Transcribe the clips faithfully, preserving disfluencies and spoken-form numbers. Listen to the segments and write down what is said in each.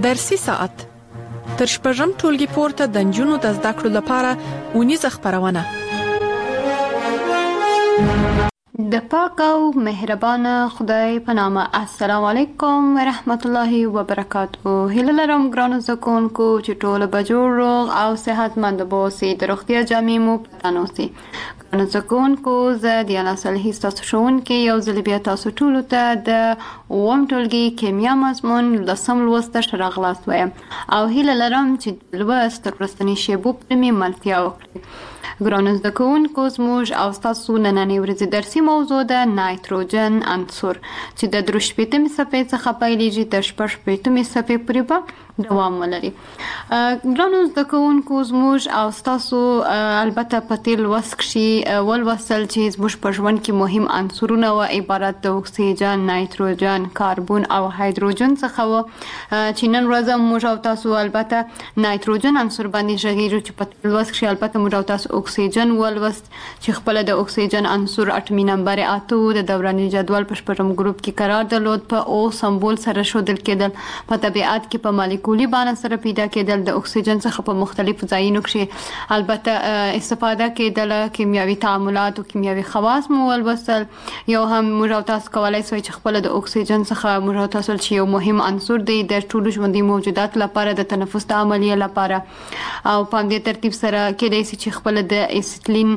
درسي ساعت تر شپږم ټولګي پورته د نجونو د زده کړو لپاره اونیزه خپرونه. د پاک او مهربان خدای په نامه. السلام علیکم ورحمت الله وبرکاته. هیله لرم ګرانو زده کوونکو چې ټول به جوړ روغ او صحتمند اوسئ. د روغتیا جامې مو په تن اوسي. ګرانو زده کوونکو زه دیانا صالحي ستاسو ښوونکې یو ځل بیا تاسو ټولو ته د اووم ټولګي کیمیا مضمون لسم لوست ته ښه راغلاست وایم او هیله لرم چې لوست تر وروستنۍ شیبو پورې مې ملتیا وکړي. ګرانو زده کوونکو زموږ او ستاسو نننۍ ورځې درسي موضوع د نایتروجن عنصر چې د درې شپېتمې صفحې څخه پیلېږي تر شپږ شپېتمې صفحې پورې به دوام ولري. ګرانو زده کوونکو زموږ او ستاسو البته په تېر لوست کښې ولوستل چې زموږ په ژوند کې مهم عنصرونه وه عبارت د اکسیجن، نایتروجن، کاربون او هایدروجن څخه وه چې نن ورځ موږ او تاسو البته نایتروجن عنصر باندې غږیږو چې په تېر لوست کښې البته موږ او تاسو اکسیجن ولوست چې خپله د اکسیجن عنصر اټمي نمبر اته د دوراني جدول په شپږم ګروپ کې قرار درلود. په او سمبول سره ښودل کېدل. په طبیعت کې په مالیکولي بانه سره پیدا کېدل. د اکسیجن څخه په مختلفو ځایونو کښې البته استفاده کېدله. کیمیاوي تعاملات او کیمیاوي خواص مو ولوستل. یو هم موږ او تاسو کولی سوی چې خپله د اکسیجن څخه موږ او تاسو چې یو مهم عنصر دی د ټولو ژوندي موجوداتو لپاره د تنفس د عملیې لپاره او په همدې ترتیب سره کېدای شي چې خپله د اسیټلین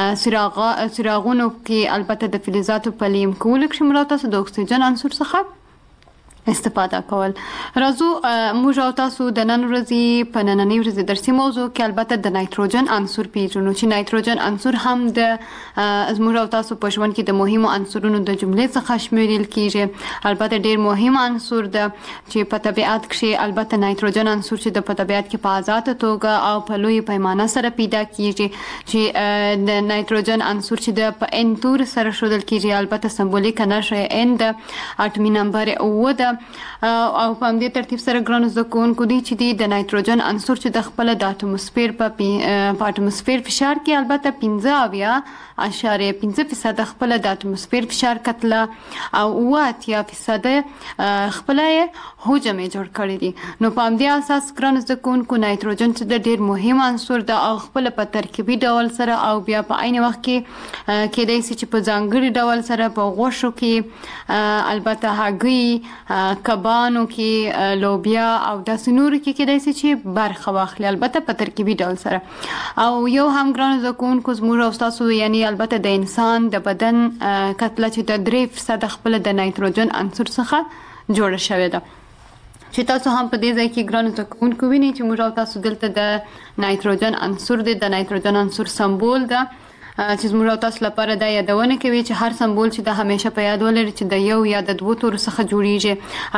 څراغونو کې البته د فلزاتو په لیم کولو کښې موږ او تاسو د اکسیجن عنصر څخه استفاده کول. راځو موږ او تاسو د نن ورځې په نننۍ ورځې درسي موضوع کې البته د نایتروجن عنصر پیژنو چې نایتروجن عنصر هم د موږ او تاسو په ژوند کې د مهمو عنصرونو د جملې څخه شمیرل کېږي. البته ډېر مهم عنصر ده چې په طبیعت کښې البته نایتروجن عنصر چې د په طبیعت کې په آزاده توګه او په لویه پیمانه سره پیدا کېږي چې د نایتروجن عنصر چې د په ان تور سره ښودل کېږي. البته سمبولیکه نښه ان ده. اټمي نمبر اووه ده او په همدې ترتیب سره ګرانو زده کوونکو دی چې دی د نایتروجن عنصر چې د خپله د اټموسفیر په اټموسفیر فشار کې البته پنځه اویا اشاریه پنځه فیصده خپله د اټموسفیر فشار کتله او اووه اتیا فیصده خپله یې حجم یې جوړ کړی دي. نو په همدې اساس ګرانو زده کوونکو نایتروجن چې د ډېر مهم عنصر ده او خپله په ترکیبي ډول سره او بیا په عین وخت کې کېدای شي چې په ځانګړي ډول سره په غوښو کې البته هګۍ کبانو کې لوبیا او داسې نورو کې کېدای شي چې برخه واخلي البته په ترکیبي ډول سره. او یو هم ګرانو زده کوونکو زموږ او ستاسو یعنی البته د انسان د بدن کتله چې د درې فیصده خپله د نایتروجن عنصر څخه جوړه شوې ده چې تاسو هم په دې ځای کې ګرانو زده کوونکو وینئ چې موږ او تاسو دلته د نایتروجن عنصر دی د نایتروجن عنصر سمبول ده چې زموږ او تاسو لپاره دا یادونه کوي چې هر سمبول چې د همیشه په یاد ولري چې د یو یا د دوو تورو څخه جوړیږي.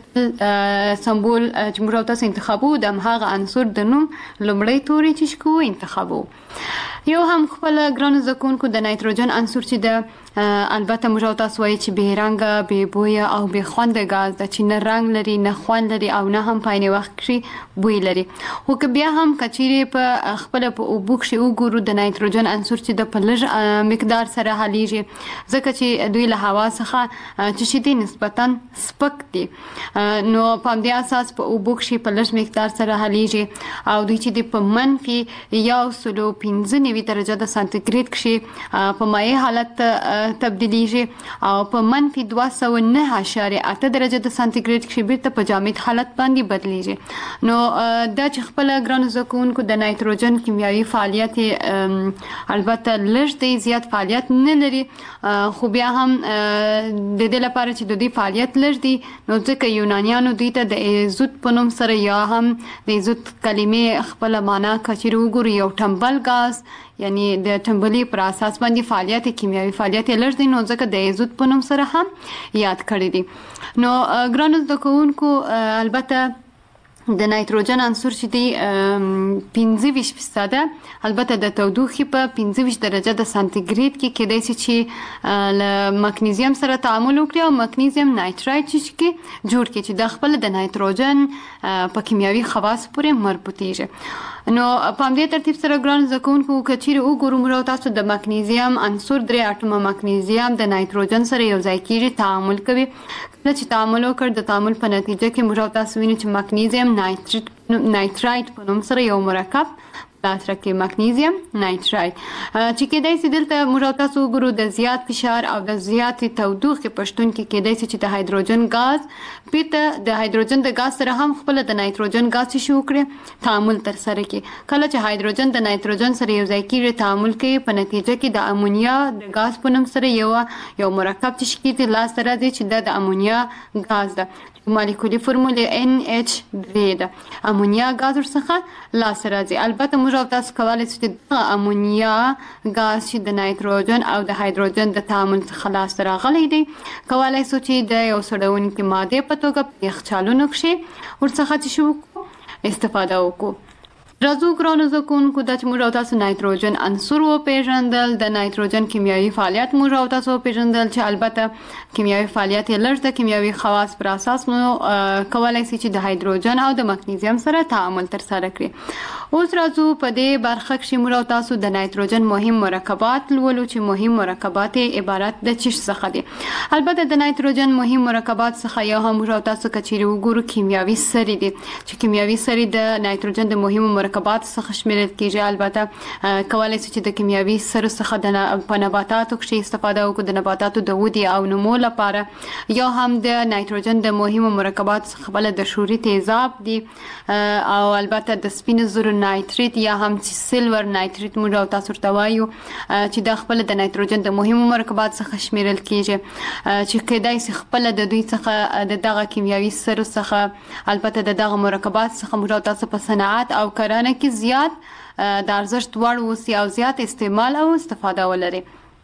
البته سمبول چې موږ او تاسو انتخابو د همهغه عنصر د نوم لومړی توری چې کوو انتخابو. یو هم خپل ګرانو زده کوونکو د نایتروجن عنصر چې د البته موږ او تاسو وایي چې بې رنګه بې بویه او بې خونده ګاز ده چې نه رنګ لري نه خوند لري او نه هم په عین وخت کښې بوی لري. خو که بیا هم که چیرې په خپله په اوبو کښې وګورو د نایتروجن عنصر چې د په لږ مقدار سره حلیږي ځکه چې دوی له هوا څخه چې شي دي نسبتا سپک دي نو په همدې اساس په اوبو کښې په لږ مقدار سره حلیږي او دوی چې دي په منفي یو سلو پنځه نوي درجه د سانتیګریډ کښې په مایع حالت تبدیلیږي او په منفي دوه سوه نهه اشاریه اته درجه د سانتیګریډ کښې بیرته په جامد حالت باندې بدلیږي. نو دا چې خپله ګرانو زده کوونکو د نایتروجن کیمیاوي فعالیت البته لږ دی زیات فعالیت نه لري خو بیا هم د دې لپاره چې د دوی فعالیت لږ دی نو ځکه یونانیانو دوی ته د ایزوت په نوم سره یا هم د ایزوت کلمې خپله معنا که چیرې وګورو یو ټمبل ګاز یعنی د ټمبلي پر اساس باندې فعالیت کیمیاوي فعالیت یې لږ دی نو ځکه د ایزوت په نوم سره هم یاد کړی دي. نو ګرانو زده کوونکو البته د نایتروجن عنصر چې دی پنځه ویشت فیصده البته د تودوخې په پنځه ویشت درجه د سانتیګریډ کې کېدای شي چې له مګنیزیم سره تعامل وکړي او مګنیزیم نایترایډ چې جوړ کړي چې د خپل د نایتروجن په کیمیاوي خواص پورې مربوطیږي. نو په همدې ترتیب سره ګرانو زده کوونکو که چیرې وګورو موږ او تاسو د مګنیزیم عنصر درې اټومه مګنیزیم د نایتروجن سره یو ځای کیږي تعامل کوي کله چې تعامل وکړ د تعامل په نتیجه کې موږ او تاسو وینو چې مګنیزیم نایتریټ نایترایت په نوم سره یو مرکب لاسره کې مګنیزیم نایترایت چې کېدای شي دلته موږ او تاسو وګورو د زیات فشار او د زیاتې تودوخې په شتون کې کېدای شي چې د هایدروجن غاز بیرته د هایدروجن د غاز سره هم خپل د نایتروجن غاز شي وکړي تعامل تر سره کړي کله چې هایدروجن د نایتروجن سره یو ځای کېږي تعامل کوي په نتیجه کې د امونیا د غاز په نوم سره یو یو مرکب تشکیل کېږي لاس سره دی چې د امونیا غاز ده مالیکولي فرمولې ان ایچ درې ده امونیا غاز ورڅخه لاسته راځي البته موږ او تاسو کولی شو چې دغه امونیا غاز چې د نایتروجن او د هایدروجن د تعامل څخه لاسته راغلی دی کولی شو چې د یو سړونکي مادې په توګه په یخچالونو کښې ورڅخه چې شو استفاده وکړو راځو ګرانو زده کوونکو دا چې موږ او تاسو نایتروجن عنصر وپېژندل د نایتروجن کیمیاوي فعالیت موږ او تاسو وپېژندل چې البته کیمیاوي فعالیت یې لږ د کیمیاوي خواص پر اساس مو کولی شي چې د هایدروجن او د مګنیزیم سره تعامل ترسره کړي اوس راځو په دې برخه کښې موږ او تاسو د نایتروجن مهم مرکبات لولو چې مهم مرکبات عبارت د چیش څخه دي البته د نایتروجن مهم مرکبات څخه یو هم موږ او تاسو که چیرې وګورو کیمیاوي سرې دي چې کیمیاوي سرې د نایتروجن د مهمو مرکبات څخه شمیرل کېږي البته کولی شي چې د کیمیاوي سرو څخه د په نباتاتو کښې استفاده وکړو د نباتاتو د ودې او نمو لپاره یا هم د نایتروجن د مهمو مرکبات څخه بله د شوري تیزاب دي او البته د سپینو زرو نایتریت یا هم سیلور نایتریت موږ او تاسو ورته وایو چې دا خپله د نایتروجن د مهمو مرکبات څخه شمیرل کېږي چې کېدای شي خپله د دوی څخه د دغه کیمیاوي سرو څخه البته د دغه مرکبات څخه موږ او تاسو په صنعت او کرنه کې زیات د ارزښت وړ اوسي او زیات استعمال او استفاده ولري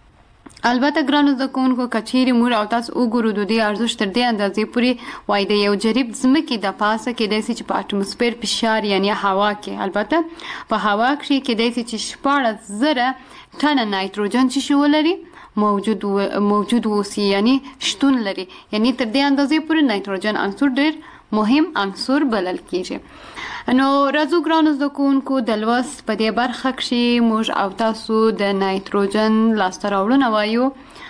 البته ګرانو زده کوونکو که چیرې موږ او تاسو وګورو د دې ارزښت تر دې اندازې پورې وایي د یو جریب ځمکې د پاسه کېدای شي چې په اټموسفیر فشار یعنی هوا کې البته په هوا کښې کېدای شي چې شپاړس زره ټنه نایتروجن چې شي ولري موجود و... موجود اوسي یعنی شتون لري یعنی تر دې اندازې پورې نایتروجن عنصر ډېر مهم عنصر بلل کېږي نو راځو ګرانو زده کوونکو د لوست په دې برخه کښې موږ او تاسو د نایتروجن لاسته راوړنه وایو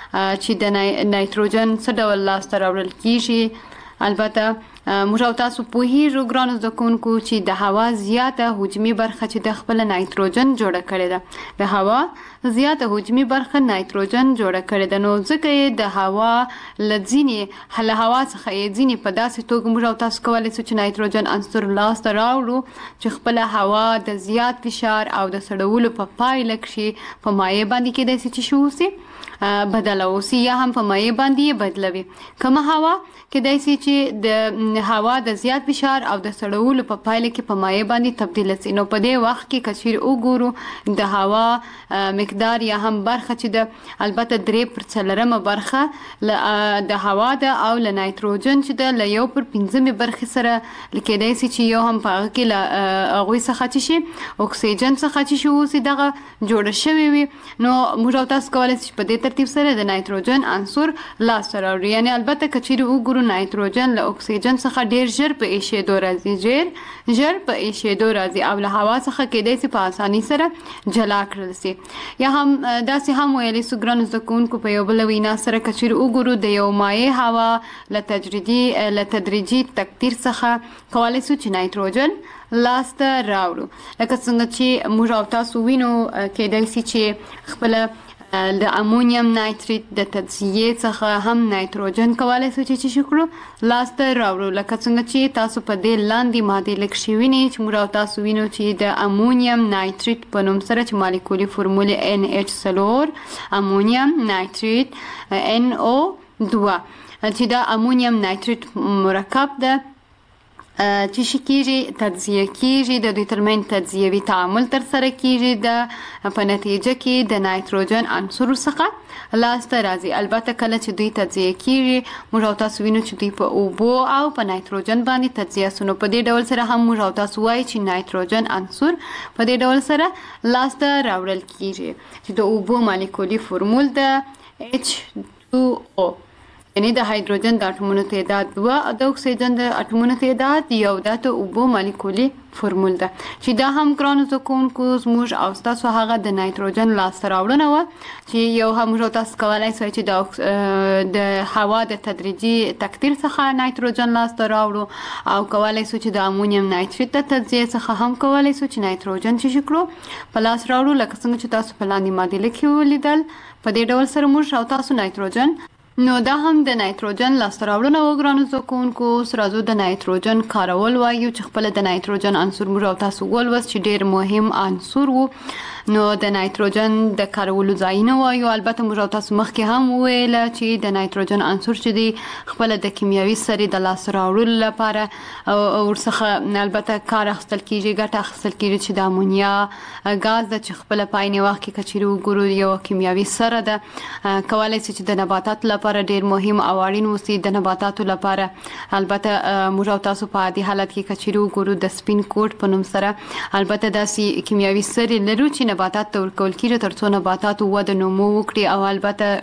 چې د نایتروجن څه ډول لاسته راوړل کېږي البته موږ او تاسو پوهیږو ګرانو زده کوونکو چې د هوا زیاته حجمي برخه چې د خپله نایتروجن جوړه کړې ده د هوا زیاته حجمي برخه نایتروجن جوړه کړې ده نو ځکه یې د هوا له ځینې له هوا څخه یې ځینې په داسې توګه موږ او تاسو کولی شو چې نایتروجن عنصر لاسته راوړو چې خپله هوا د زیات فشار او د سړولو په پایله کښې په مایع باندې کېدای شي چې شو اوسي بدله اوسي یا هم په مایع باندې یې بدلوي کومه هوا کېدای شي چې د هوا د زیات فشار او د سړولو په پایله کې په مایع باندې تبدیل شي نو په دې وخت کې که چیرې وګورو د هوا مقدار یا هم برخه چې د البته درې پر څلورمه برخه د هوا ده او له نایتروجن چې ده له یو پر پنځمې برخې سره کېدای شي چې یو هم په هغه کې له هغوی څخه چې شي اکسیجن څخه چې شي اوسي دغه جوړه شوې وي نو موږ او تاسو کولی شي په دې ترتیب سره د نایتروجن عنصر لاسته راوړي یعنی البته که چیرې وګورو نایتروجن له اکسیجن څخه ډیر ژر په ایشېدو راځي ژر ژر په ایشېدو راځي او له هوا څخه کېدای شي په اسانۍ سره جلا کړل شي یا هم داسې هم ویلی شو ګرانو زده کوونکو په یو بله وینا سره که چیرې وګورو د یو مایع هوا له تجریدي له تدریجي تکتیر څخه کولی شو چې نایتروجن لاسته راوړو لکه څنګه چې موږ او تاسو وینو کېدای شي چې خپله د امونیم نایتریت د تجزیې څخه هم نایتروجن کولی شو چې څه کړو لاسته راوړو لکه څنګه چې تاسو په دې لاندې مادې لږ شی وینئ چې موږ او تاسو وینو چې د امونیم نایتریت په نوم سره چې مالیکولي فرمولې ان ایچ څلور امونیم نایتریت ان او دوه چې دا امونیم نایتریت مرکب ده چې شي کېږي تجزیه کېږي د دوی ترمنځ تجزیوي تعامل ترسره کېږي د په نتیجه کې د نایتروجن عنصرو څخه لاسته راځي البته کله چې دوی تجزیه کېږي موږ او تاسو وینو چې دوی په اوبو او په نایتروجن باندې تجزیه سو نو په دې ډول سره هم موږ او تاسو وایو چې نایتروجن عنصر په دې ډول سره لاسته راوړل کېږي چې د اوبو مالیکولي فرمول د ایچ تو او یعنی د هایدروجن د اټومونو تعداد دوه او د اکسیجن د اټومونو تعداد یو د ته اوبو مالیکولي فورمول ده چې دا هم ګرانو زده کوونکو زموږ او ستاسو هغه د نایتروجن لاسته راوړنه وه چې یو هم تاسو کولی شئ چې د د هوا د تدریجي تکثیر څخه نایتروجن لاسته راوړو او کولی شو چې د امونیم نایتریت د تجزیې څخه هم کولی شو چې نایتروجن چې کړو په لاس راوړو لکه څنګه چې تاسو په لاندې معادله کې ولیدل په دې ډول سره موږ او تاسو نایتروجن نو دا هم د نایتروجن لاسته راوړنه و ګرانو زده کوونکو. اوس راځو د نایتروجن کارول وایو چې خپله د نایتروجن عنصر موږ او تاسو ولوست چې ډېر مهم عنصر و. نو د نایتروجن د کارولو ځایونه وایو. البته موږ او تاسو مخکې هم وویله چې د نایتروجن عنصر چې دی خپله د کیمیاوي سرې د لاسته راوړلو لپاره ورڅخه البته کار اخیستل کیږي، ګټه اخیستل کیږي چې د امونیا ګاز ده چې خپله په عین وخت کې که چیرې وګورو یوه کیمیاوي سره ده، کولی شي چې د نباتاتو لپاره ډیر مهم او اړین اوسي. د نباتاتو لپاره البته موږ او تاسو په عادي حالت کې که چیرې وګورو د سپین کوټ په نوم سره البته داسې کیمیاوي سرې لرو چې نباتات ته ورکول کیږي تر څو نباتات وده نمو وکړي او البته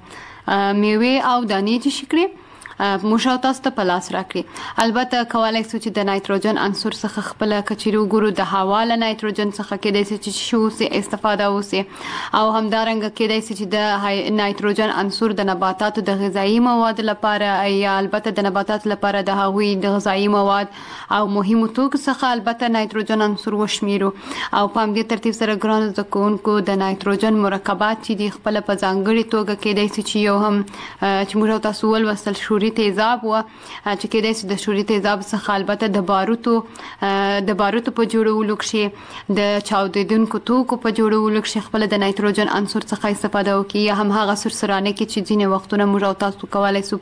میوې او دانې چې شي کړي موږ او تاسو ته په لاس راکړي. البته کولی شو چې د نایتروجن عنصر څخه خپله که چیرې وګورو د هوا له نایتروجن څخه کیدای شي چې څه وسي استفاده وسي او همدارنګه کیدای شي چې د نایتروجن عنصر د نباتاتو د غذایي مواد لپاره یا البته د نباتاتو لپاره د هغوی د غذایي مواد او مهمو توکو څخه البته نایتروجن عنصر وشمیرو. او په همدې ترتیب سره ګرانو زده کوونکو د نایتروجن مرکبات چې دي خپله په ځانګړې توګه کیدای شي چې یو هم چې موږ او تاسو ولوستل شوري تیزاب و چې کیدای شي د شوري تیزاب څخه البته د باروتو د باروتو په جوړولو کښې د چاودیدونکو توکو په جوړولو کښې خپله د نایتروجن عنصر څخه استفاده وکړي یا هم هغه سرسرانه کې چې ځینې وختونه موږ او تاسو کولی شو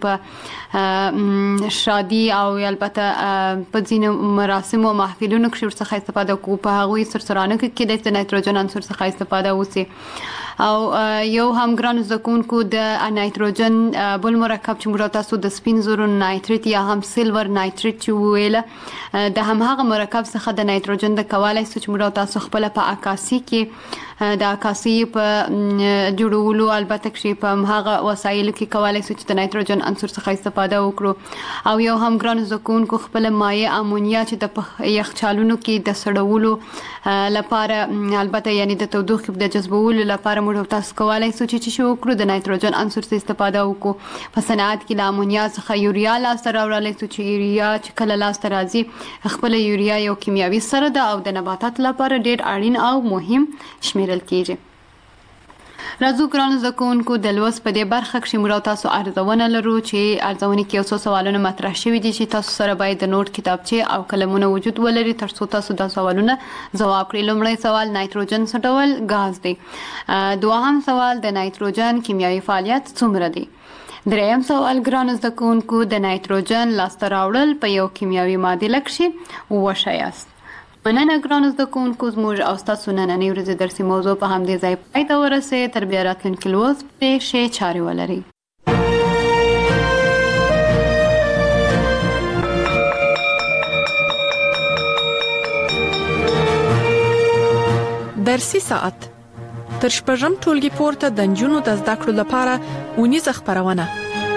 په شادي او البته په ځینې مراسمو او محفلونو کښې ورڅخه استفاده وکړو په هغوی سرسرانه کې کیدای شي د نایتروجن عنصر څخه استفاده وسي. او یو هم ګرانو زده کوونکو د نایتروجن بل مرکب چې موږ تاسو د سپین زرو نایتریت یا هم سیلور نایتریت چې وویله د همهغه مرکب څخه د نایتروجن د کولی شو چې موږ تاسو خپله په عکاسي کې د عکاسي په جوړولو البته کښې په همهغه وسایلو کې کولی شو چې د نایتروجن عنصر څخه استفاده وکړو. او یو هم ګرانو زده کوونکو خپله مایع امونیا چې د یخچالونو کې د سړولو لپاره البته یعنی د تودوخې د جذبولو لپاره موږ تاسو کولی شو چې څه وکړو د نایتروجن عنصر څخه استفاده وکړو. په صنعت کې له امونیا څخه یوریا لاسته راوړلی شو چې یوریا چې کله لاسته راځي خپله یوریا یو کیمیاوي سره ده او د نباتاتو لپاره ډېر اړین او مهم شمیرل کیږي. راځو ګرانو زده کوونکو د لوست په دې برخه کښې موږ او تاسو ارزونه لرو چې ارزونې کې یو څو سوالونه مطرح شوي دي چې تاسو سره باید د نوټ کتابچې او قلمونه وجود ولري تر څو تاسو دا سوالونه ځواب کړئ. لومړی سوال نایتروجن څه ډول ګاز دی؟ دوهم سوال د نایتروجن کیمیاوي فعالیت څومره دی؟ دریم سوال ګرانو زده کوونکو د نایتروجن لاسته راوړل په یو کیمیاوي معادله کښې وښایاست. مننه ګرانو زده کوونکو زموږ او ستاسو نننۍ ورځې درسي موضوع په همدې ځای پای ته ورسېد. تر بیا راتلونکي لوست پرې ښې چارې ولرئ. درسي ساعت تر شپږم ټولګي پورته د نجونو د زده کړو لپاره اونیزه خپرونه.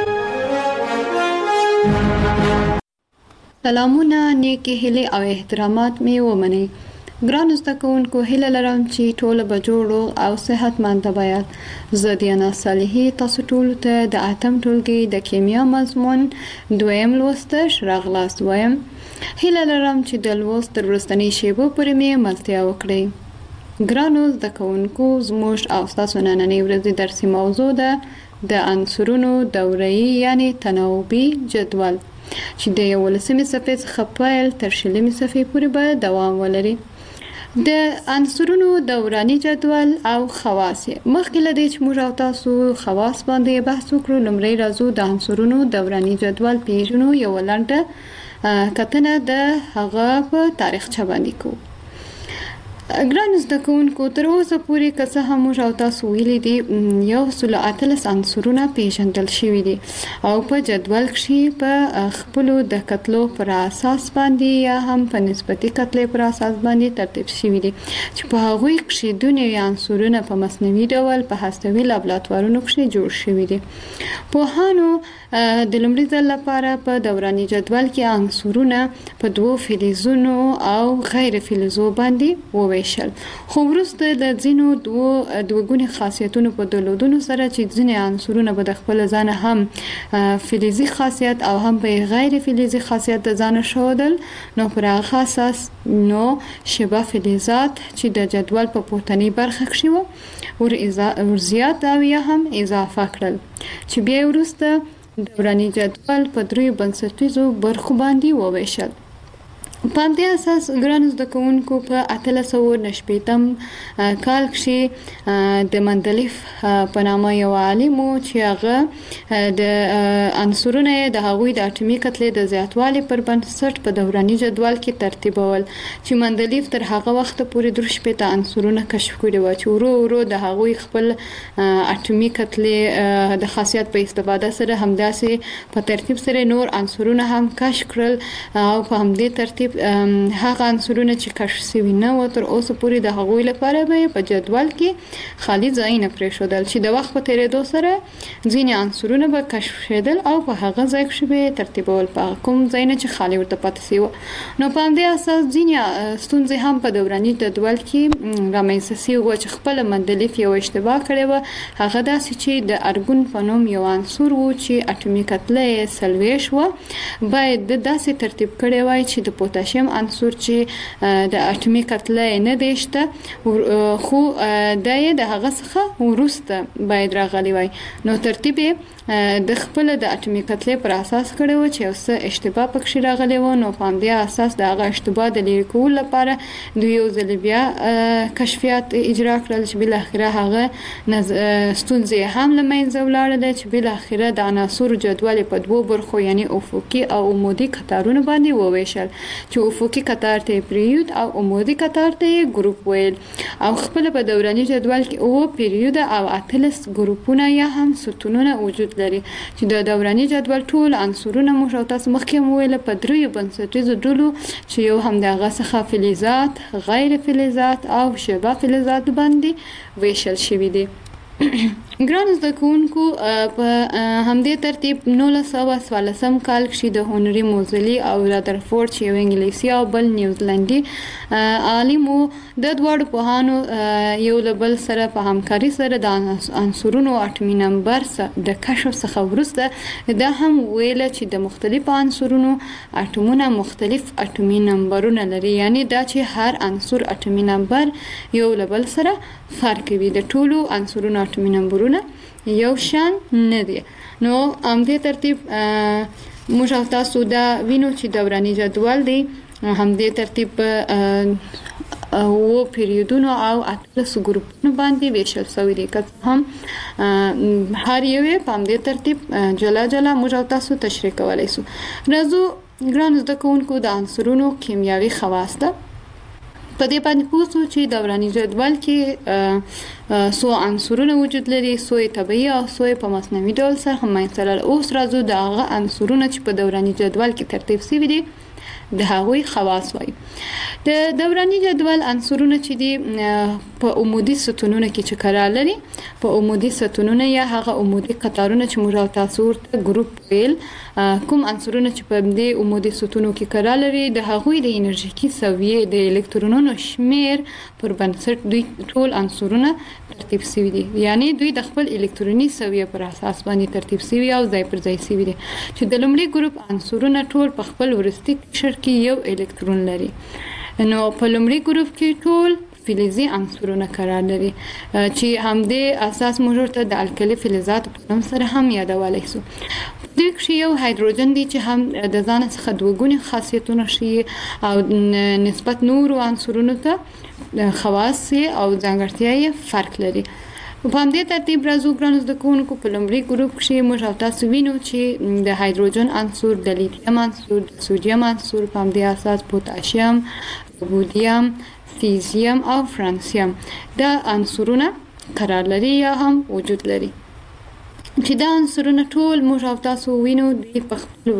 سلامونه، نیکې هیلې او احترامات مې ومنئ. ګرانو زده کوونکو، هیله لرم چې ټوله به جوړ روغ او صحتمنده بیاست. زه دیانا صالحي تاسو ټولو ته د اتم ټولګي د کیمیا مضمون دویم لوستش راغلاست وایم. هیله لرم چې د لوست تر وروستنۍ شیبو پورې مې ملتیا وکړئ. ګرانو زده کوونکو، زموږ او ستاسو نننۍ ورځې درسي موضوع ده د عنصرونو دوره‌یي یعنی تناوبي جدول چې د یولسمې صفحې څخه پیل تر شلمې صفحې پورې به دوام ولري. د عنصرونو دوراني جدول او خواص. مخکې له دې چې موږ او تاسو خواص باندې بحث وکړو، لومړی راځو د عنصرونو دوراني جدول پیژنو. یو لنډه کتنه د هغه په تاریخچه باندې کوو. ګران زده کوونکو تر اوسه پورې که څه هم موږ او تاسو ویلي دي یو سل اتلس عنصرونه پیژندل شوي دي او په جدول کې په خپلو د کتلو پر اساس باندې یا هم په نسبتي کتلې پر اساس باندې ترتیب شوي دي چې په هغوی کې د نوي عنصرونه په مصنوعي ډول په هستوي لابراتوارونو کې جوړ شوي دي. پوهانو د لومړي ځل لپاره په دوراني جدول کې عنصرونه په دوو فلزونو او غیر فلزو باندې وویل شل خو وروسته د ځینو دوه دوګونی خاصیتونو په درلودونو سره چې ځینې عنصرونه به د خپل ځان هم فلزي خاصیت او هم به غیر فلزي خاصیت د ځان شودل نو پر هغه اساس نو شبه فلزات چې د جدول په پورتنی برخه کې وو ور زیات او یا هم اضافه کړل چې بیا وروسته دوراني جدول په دریو بنسټیزو برخو باندې وویشل. په دې اساس ګران زده کوونکو په اتلس سوه نشپیتم کال کې د مندلیف په نامه یو عالم چې هغه د عنصرونه د هغوی د اټومي کتلې د زیاتوالي پر بنسټ په دوراني جدول کې ترتیبول چې مندلیف تر هغه وخت پورې درې شپېته عنصرونه کشف کړي و چې ورو ورو د هغوی خپل اټومي کتلې د خاصیت په استفاده سره همداسې په ترتیب سره نور عنصرونه هم کشف کړل او په همدې ترتیب هغه عنصرونه چې کشف شوي نه و تر اوسه پورې د هغوی لپاره به په جدول کې خالي ځایونه پرېښودل چې د وخت په تیریدو سره ځینې عنصرونه به کشف شېدل او په هغه ځای کې به ترتیبول په کوم ځایونه چې خالي ورته پاتې شوي نو په همدې اساس ځینې ستونزې هم په دوراني جدول کې رامنځته شوي و چې خپل مندلیف یو اشتباه کړی و هغه داسې چې د ارګون په نوم یو عنصر و چې اټومي کتله یې څلوېښت و باید د داسې ترتیب کړی وای چې د پوتاشیم عنصر چې د اټومي کتله نه دی شته خو دا یې د هغه څخه وروسته باید راغلی وای نو ترتیب د خپل د اټومي کتلې پر اساس کړی و چې یو څه اشتباه پکې راغلی و نو په همدې اساس د هغه اشتباه د لرې کولو لپاره دوی یو ځل بیا کشفیات اجرا کړل چې بل اخره هغه ستونزې هم له منځه ولاړه چې بل اخره د عناصر جدول په دوو برخو یعنی افقي او عمودي قطارونو باندې وویشل چې افقي قطار ته پریود او عمودي قطار ته ګروپ ویل او خپل په دوراني جدول کې او پریود او اتلس ګروپونه یا هم ستونونه وجود لري چې د دوراني جدول ټول عنصرونه موږ او تاسو مخکې ویل په دریو بنسټیزو ډلو چې یو هم دغه څخه فلزات غیر فلزات او شبه فلزات باندې ویشل شوي دي. ګران زده کوونکو په همدې ترتیب نولس سوه څوارلسم کال کې د هنري موزلي او رادرفورد چې یو انګلیسي او بل نیوزیلندي عالم د دواړو پوهانو یو له بل سره په همکاري سره د عنصرونو اټومي نمبر د کشف څخه وروسته دا هم ویل چې د مختلفو عنصرونو اټومونه مختلف اټومي نمبرونه لري یعنی دا چې هر عنصر اټومي نمبر یو له بل سره فرق کوي د ټولو عنصرونو اټومي نمبرونه یو شان نه دي. نو همدې ترتیب موږ او تاسو دا وینو چې دوراني جدول دی همدې ترتیب او پیریودونو او اتلس ګروپونو باندې ویشل شوی دی که هم هر یو په همدې ترتیب جلا جلا موږ او تاسو تشریح کولای شو. راځو ګران زده کوونکو د عنصرونو کیمیاوي خواص ته په دې باندې پوښتو چې دوراني جدول کې څو عنصرونه وجود لري څو طبيعي او څو په مصنوعي ډول سره هم منځلل اوس راځو د هغه عنصرونه چې په دوراني جدول کې ترتیب شوي دي د هغوی خواص وایي. د دوراني جدول عنصرونه چې دي په عمودي ستونونو کې چې قرار لري په عمودي ستونونو یا هغه عمودي قطارونه چې موږ او تاسو ورته ګروپ ویل کوم عنصرونه چې په دې عمودي ستونو کې قرار لري د هغوی د انرژیکي سویې د الکترونونو شمیر پر بنسټ دوی ټول عنصرونه ترتیب شوي دي یعنی دوی د خپل الکتروني سویې پر اساس باندې ترتیب شوي او ځای پر ځای شوي دي چې د لومړي ګروپ عنصرونه ټول په خپل وروستي قشر کې یو الکترون لري نو په لومړي ګروپ کې ټول فلزي عنصرونه قرار لري چې همدې اساس موږ ورته د الکلي فلزات په نوم سره هم یادولای شو. دوی کې یو هایدروجن دی چې هم د ځان څخه دوه خاصیتونه شي او نسبت نورو عنصرونو ته خواص او ځانګړتیاوې فرق لري. په همدې ترتیب راځو ګران زده کوونکو په لومړي ګروپ کې موږ او تاسو وینو چې د هایدروجن عنصر د لیتیم عنصر د سوډیم عنصر په همدې اساس پوتاشیم رودیم سیزیم او فرانسیم دا عنصرونه قرار لري یا هم وجود لري. چې دا عنصرونه ټول موږ او تاسو وینو د په خپل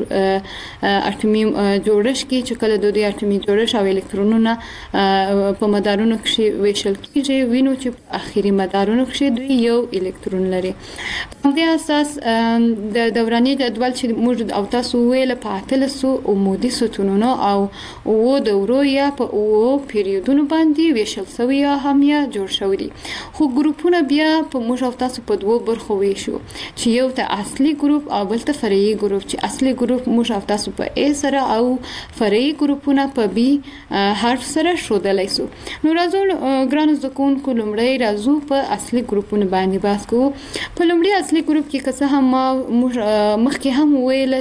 اټومي جوړښت کې چې کله د دوی اټومي جوړښت او الکترونونه په مدارونو کې ویشل کیږي وینو چې په اخیری مدارونو کې دوی یو الکترون لري. په دې اساس د دوراني جدول چې موږ او تاسو ویل په اتلسو عمودي ستونونو او او دورو یا په او پیریودونو باندې ویشل شوی یا هم یا جوړ شوی دي. خو ګروپونه بیا په موږ او تاسو په دوه برخو ویشو چې یو ته اصلي ګروپ او بل ته فرعي ګروپ. چې اصلي ګروپ موږ او تاسو په A سره او فرعي ګروپونه په B حرف سره ښودلای شو. نو راځو ګرانو زده کوونکو لومړی راځو په اصلي ګروپونو باندې بحث کوو. په لومړي اصلي ګروپ کې که څه هم موږ مخکې هم ویل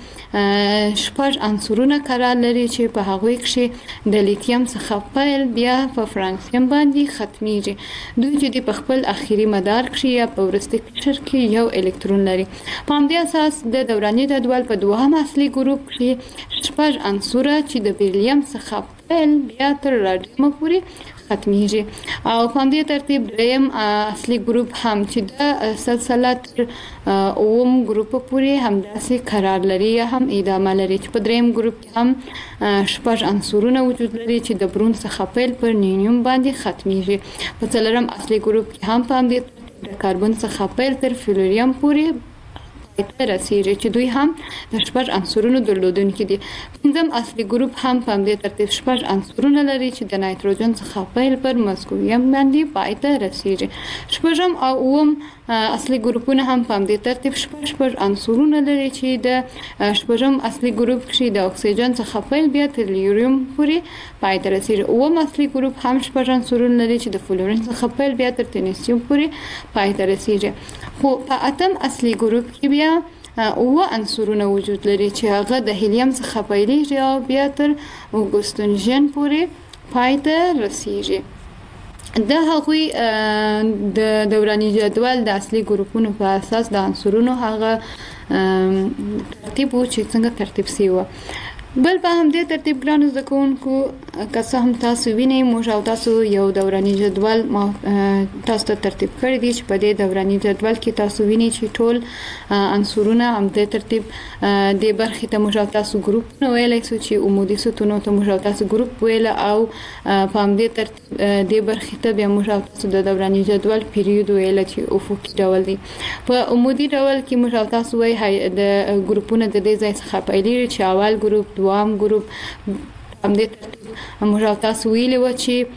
چې شپږ عنصرونه قرار لري چې په هغوی کې د لیتیم څخه پیل بیا په فرانسیم باندې ختمیږي. دوی چې په خپل اخیری مدار کې یا په وروستي قشر کې یو الکترون لري. په همدې اساس د دوراني جدول په دوهم اصلي ګروپ کې شپږ عنصر چې د بیریلیم څخه پیل بیا تر راډیوم پورې ختمیږي. او په همدې ترتیب دریم اصلي ګروپ هم چې د سلسله تر اوم ګروپ پورې همداسې قرار لري یا هم ادامه لري. چې په دریم ګروپ کې هم شپږ عنصرونه وجود لري چې د برون څخه پیل پر نیونیم باندې ختمیږي. په څلورم اصلي ګروپ کې هم په همدې د کاربن څخه پیل تر فلوریم پورې ته رسیږي چې دوی هم د شپږ عنصرونو درلودونکي دي. پنځم اصلي ګروپ هم په همدې ترتیب شپږ عنصرونه لري چې د نایتروجن څخه پیل پر مسکویم باندې پای ته رسیږي. شپږم او اووم اصلي ګروپونه هم په همدې ترتیب شپږ شپږ عنصرونه لري چې د شپږم اصلي ګروپ کې د اکسیجن څخه پیل بیا تر لیوریم پورې پای ته رسیږي. اووم اصلي ګروپ هم شپږ عنصرونه لري چې د فلورین څخه پیل بیا تر تنیسیم پورې پای ته رسیږي. خو په اتم اصلي ګروپ کې بیا اوه عنصرونه وجود لري چې هغه د هیلیم څخه پیلېږي او بیا تر اوګوستنجن پورې پای ته رسیږي. د هغوی د دوراني جدول د اصلي ګروپونو په اساس د عنصرونو هغه ترتیب و چې څنګه ترتیب شوی و. بل په همدې ترتیب ګرانو زده کوونکو که څه هم تاسو وینئ موږ او تاسو یو دوراني جدول تاسو ته ترتیب کړی دی چې په دې دوراني جدول کې تاسو وینئ چې ټول عنصرونه همدې ترتیب د برخې ته موږ او تاسو ګروپ نه ویلی شو چې عمودي ستونو ته موږ او تاسو ګروپ ویله او په همدې ترتیب د برخې ته بیا موږ او تاسو د دوراني جدول پیریود ویله چې افقي ډول دی. په عمودي ډول کې موږ او تاسو وایي د ګروپونه د دې ځای څخه پیلېږي چې اول ګروپ دوام ګروپ همدې ترتیب موږ او تاسو ویلي و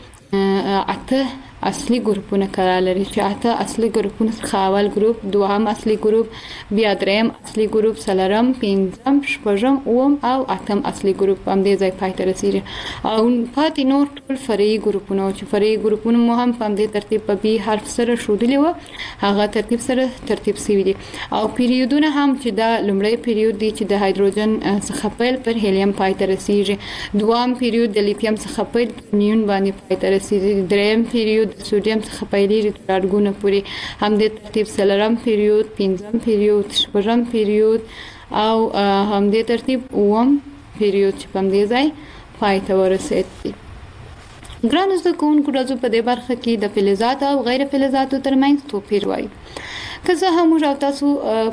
چې اته اصلي ګروپونه قرار لري چې اته اصلي ګروپونه څخه اول ګروپ دوهم اصلي ګروپ بیا دریم اصلي ګروپ څلورم پنځم شپږم اووم او اتم اصلي ګروپ همدې ځای پای ته رسیږي. او پاتې نور ټول فرعي ګروپونه چې فرعي ګروپونه مو هم په همدې ترتیب په بي حرف سره ښودلي و هغه ترتیب سره ترتیب شوي دي. او پیریودونه هم چې دا لومړی پیریود دی چې د هایدروجن څخه پیل پر هیلیم پای ته رسیږي. دوام پیریود د لیتیم څخه پیل پر نیون باندې پای ته رسیږي. دریم پیریود د سودیم څخه پیلېږي تر اډګونه پورې همدې ترتیب څلورم پیریود پنځم پیریود شپږم پیریود او همدې ترتیب اووم پیریود چې په همدې ځای پای ته ورسېد. ګرانو زده کوونکو راځو په دې برخه کې د فلزاتو او غیر فلزاتو ترمنځ توپیر وایو. که څه هم موږ او تاسو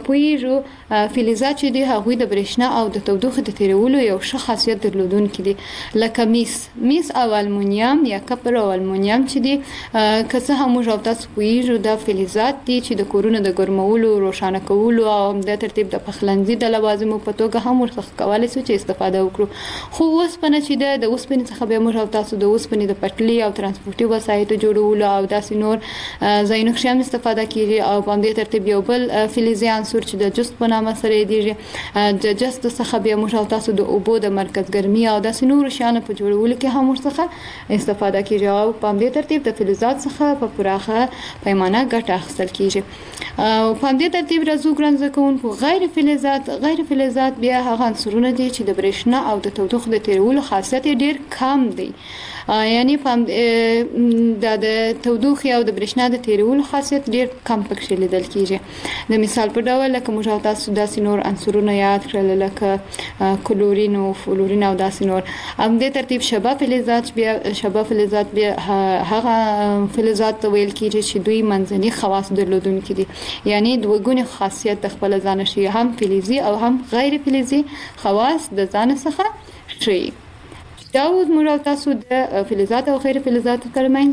پوهیږو فلزات چې دي هغوی د برېښنا او د تودوخې د تیرولو یو ښه خاصیت درلودونکي دي لکه میس میس او المونیم یا کپر او المونیم چې دي که څه هم موږ او تاسو پوهیږو دا فلزات دي چې د کورونو د ګرمولو روښانه کولو او د ترتیب د پخلنځي د لوازمو په توګه هم ورڅخه کولی شو چې استفاده وکړو. خو اوسپنه چې ده د اوسپنې څخه بیا موږ او تاسو د اوسپنې د پټلۍ او ترانسپورټي وسایطو جوړولو او داسې نور ځایونو کې هم استفاده کیږي. او په همدې ترتیب یو بل فلزي عنصر چې د جست په نامه سره یادیږي د جست څخه بیا موږ او تاسو د اوبو د مرکز ګرمي او داسې نورو شیانو په جوړولو کې هم ورڅخه استفاده کیږي. او په همدې ترتیب د فلزات څخه په پراخه پیمانه ګټه اخیستل کیږي. او په همدې ترتیب راځو ګران زده کوونکو غیر فلزات غیر فلزات بیا هغه عنصرونه دي چې د برېښنا او د تودوخې د تیرولو خاصیت ډیر کم دی یعنی د تودوخې او د برېښنا د تیرولو خاصیت ډیر کم پکې لیدل کیږي. د مثال په ډول لکه موږ تاسو داسې نور عنصرونه یاد کړل لکه کلورین او فلورین او داسې نور. هم د ترتیب شبه فلزات بیا شبه فلزات بیا هغه فلزات ویل کیږي چې دوی منځني خواص درلودونکي دي، یعنی دوه ګونی خاصیت د خپل ځان شي، هم فلزي او هم غیر فلزي خواص د ځان څخه شي. دا موږ تاسو د فلزات او غیر فلزات ترمنځ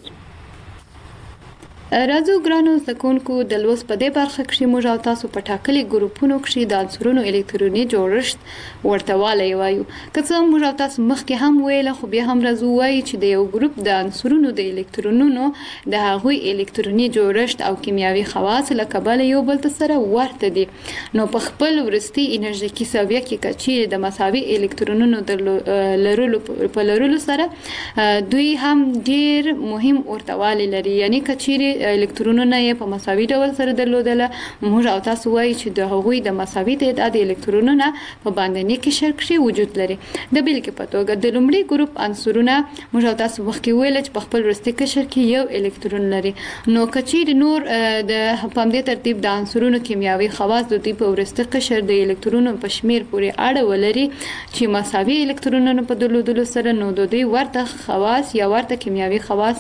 راځو ګرانو زده کوونکو د لوست په دې برخه کې موږ او تاسو په ټاکلي ګروپونو کې د عنصرونو الکتروني جوړښت ورته والی وایو. که څه موږ او تاسو مخکې هم ویل خو بیا هم راځو وایي چې د یو ګروپ د عنصرونو د الکترونونو د هغوی الکتروني جوړښت او کیمیاوي خواص له کبله یو بل سره ورته دي. نو په خپل ورستي انرژیکي ساویه کې کچې د مساوي الکترونونو د لرلو په لرلو سره دوی هم ډیر مهم ورته والی لري، یعنی کچې الکترونونه یې په مساوي ډول سره درلودله. موږ او تاسو وایي چې د هغوی د مساوي تعداد الکترونونه په باندني قشر کې وجود لري. د بیلګې په توګه د لومړي ګروپ عنصرونه موږ او تاسو مخکې ویل چې په خپل وروستي قشر کې یو الکترون لري. نو کچیر نور د په دې ترتیب د عنصرونو کیمیاوي خواص د دوی په وروستي قشر د الکترونونو په شمیر پورې اړه ولري چې مساوي الکترونونه په درلودلو سره نو د دوی ورته خواص یا ورته کیمیاوي خواص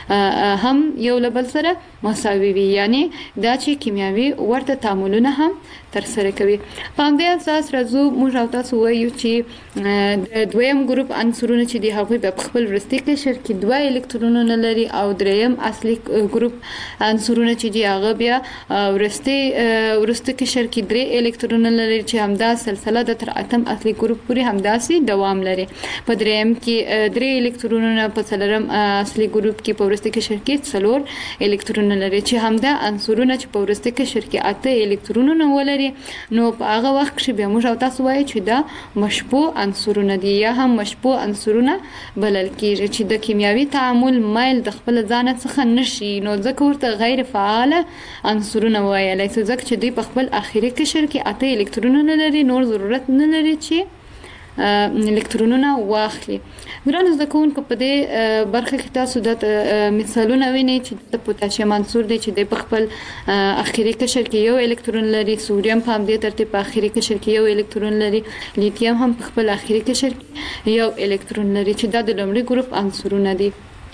هم یو له بل سره مساوي وي، یعنی دا چې کیمیاوي ورته تعاملونه هم تر سره کوي. په همدې اساس راځو موږ او تاسو وایو چې د دویم ګروپ عنصرونه چې دی هغوی په خپل وروستي قشر کې دوه الکترونونه لري او دریم اصلي ګروپ عنصرونه چې دی هغه بیا وروستي وروستي قشر کې درې الکترونونه لري چې همدا سلسله د تر اتم اصلي ګروپ پورې همداسې دوام لري. په دریم کې درې الکترونونه په څلورم اصلي ګروپ کې په وروستي قشر کې څلور الکترونونه لري چې همدا عنصرونه چې په وروستي قشر کې اته الکترونونه ولري. نو په هغه وخت کې بیا موږ او تاسو وایو چې دا مشبوع عنصرونه دي یا هم مشبوع عنصرونه بلل کیږي چې د کیمیاوي تعامل مایل د خپل ځان څخه نشي، نو ځکه ورته غیر فعال عنصرونه وایي ځکه چې دوی په خپل اخیری قشر کې اته الکترونونه لري، نور ضرورت نه لري چې الکترونونه واخلي. ګرانو زده کوونکو په دې برخه کې تاسو د مثالونه وینئ چې د پوتاشیم عنصر دی چې د خپل اخیری قشر کې یو الکترون لري، سوډیم په همدې ترتیب په اخیری قشر کې یو الکترون لري، لیتیم هم په خپل اخیری قشر کې یو الکترون لري چې دا د لومړي ګروپ عنصرونه دي.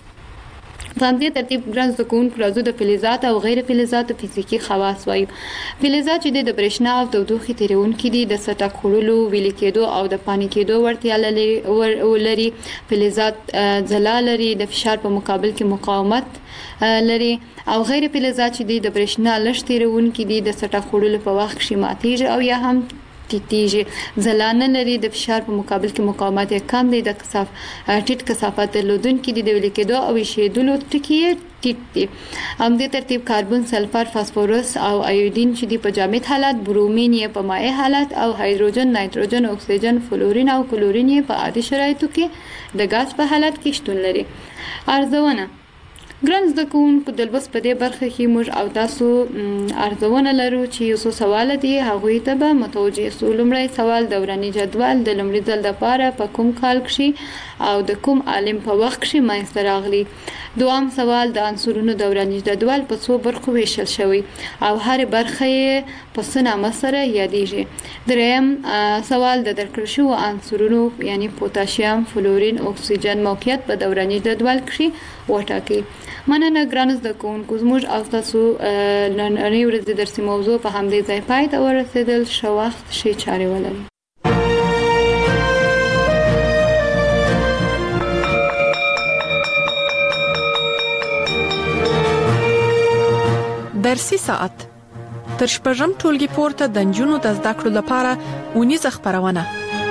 په همدې ترتیب ګران زده کوونکو راځو د فلزات او غیر فلزاتو فزیکي خواص وایو. فلزات چې د برېښنا او تودوخې تیرونکي دي، د سطح کولو، ویلې کېدو او د پانی کېدو وړتیا لري. فلزات ځلا لري، د فشار په مقابل کې مقاومت لري. او غیر فلزات چې د برېښنا لږ تیرونکي دي، د سطح کولو په وخت کې ماتېږي او یا هم ټیټیږي. ځلانه لري، د فشار په مقابل کې مقاومت یې کم دی، د کثاف ټیټ کثافت درلودونکي دي، د ویلې کېدو او ایشېدلو ټکي یې ټیټ دي. همدې ترتیب کاربن، سلفر، فاسفورس او ایودین چې دی په جامد حالت، برومین یې په مائع حالت او هایدروجن، نایتروجن، اکسیجن، فلورین او کلورین یې په عادي شرایطو کې د غاز په حالت کې شتون لري. ارزونه ګران زده کوونکو د لوست په دې برخه کې موږ او تاسو ارزونه لرو چې یو څو سوال دي هغوی ته به متوجه سو. لومړی سوال دوراني جدول د لومړي ځل لپاره په کوم کال کې او د کوم عالم په وخت کې منځته راغلی. دوام سوال د عنصرونو دوراني جدول په څو برخو ویشل شوی او هر برخه یې په څه نامه سره یادیږي. دریم سوال د درکړل شوو عنصرونو یعنی پوتاشیم، فلورین، اکسیجن موقعیت په دوراني جدول کې وټاکئ. مننه ګرانو زده کوونکو، زموږ او تاسو نننۍ ورځې درسي موضوع په همدې ځای پای ته ورسېدل. ښه وخت، ښې چارې ولرئ. درسي ساعت تر شپږم ټولګي پورته د نجونو د زده کړو لپاره اونیزه خپرونه.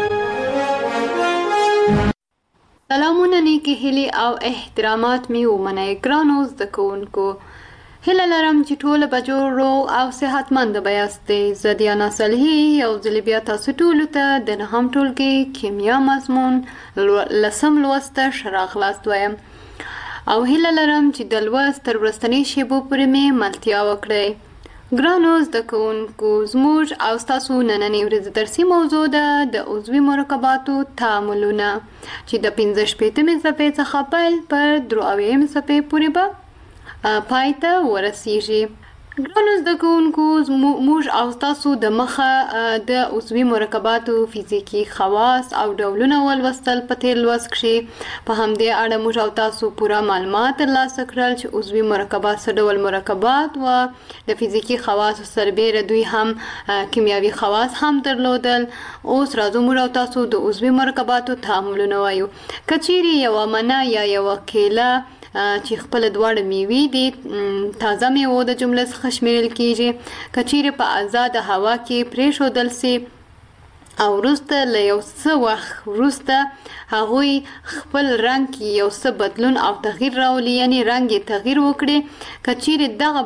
سلامونه، نیکی هیلې او احترامات مې ومنئ ګرانو زده کوونکو. هیله لرم چې ټول به جوړ، روغ او صحتمند به یاستئ. زه دیانا صالحي یو ځل بیا تاسو ټولو ته د نهم ټولګي کیمیا مضمون لسم لوست ته ښه راغلاست وایم او هیله لرم چې د لوست تر وروستنۍ شیبو پورې مې ملتیا وکړئ. ګرانو زده کوونکو، زموږ او ستاسو نننۍ ورځې درسي موضوع ده د عضوي مرکباتو تعاملونه چې د پنځه شپېتمې صفحې څخه پیل پر درې اویایمې صفحې پورې به پای ته ورسیږي. ګرانو زده کوونکو، موږ او تاسو د مخه د عضوي مرکباتو فزیکي خواص او ډولونه ولوستل په تېر لوست کښې. په همدې اړه موږ او تاسو پوره معلومات ترلاسه کړل چې عضوي مرکبات څه ډول مرکبات و. د فزیکي خواصو سربیره دوی هم کیمیاوي خواص هم درلودل. اوس راځو موږ او تاسو د عضوي مرکباتو تعاملونه وایو. که چیرې یوه منه یا یوه کیله چې خپل دواړه میوې دي تازه میوو د جملې څخه شمیرل کیږي، که چیرې په آزاده هوا کې پرېښودل سي او وروسته له یو څه وخت وروسته هغوی خپل رنګ کې یو څه بدلون او تغییر راولي، یعنې رنګ یې تغییر وکړي. که چیرې دغه